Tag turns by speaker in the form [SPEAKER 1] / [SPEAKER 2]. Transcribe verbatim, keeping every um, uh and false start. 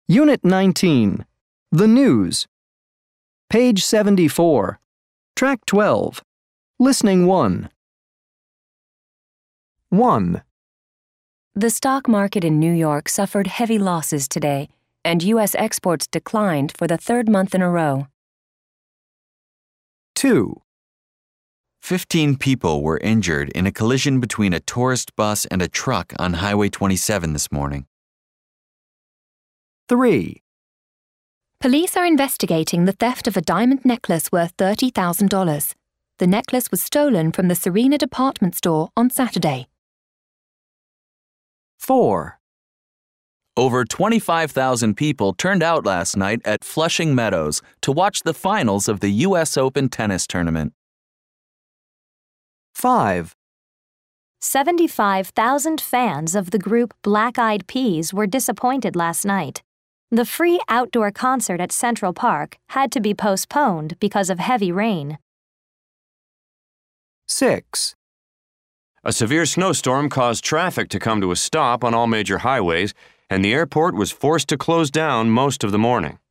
[SPEAKER 1] Unit nineteen. The News. Page seventy-four. Track twelve. Listening one. one.
[SPEAKER 2] The stock market in New York suffered heavy losses today, and U S exports declined for the third month in a row.
[SPEAKER 1] two.
[SPEAKER 3] Fifteen people were injured in a collision between a tourist bus and a truck on Highway twenty-seven this morning.
[SPEAKER 1] three.
[SPEAKER 4] Police are investigating the theft of a diamond necklace worth thirty thousand dollars. The necklace was stolen from the Serena department store on Saturday.
[SPEAKER 1] four.
[SPEAKER 5] Over twenty-five thousand people turned out last night at Flushing Meadows to watch the finals of the U S Open tennis tournament.
[SPEAKER 1] five.
[SPEAKER 6] seventy-five thousand fans of the group Black Eyed Peas were disappointed last night. The free outdoor concert at Central Park had to be postponed because of heavy rain.
[SPEAKER 1] six.
[SPEAKER 7] A severe snowstorm caused traffic to come to a stop on all major highways, and the airport was forced to close down most of the morning.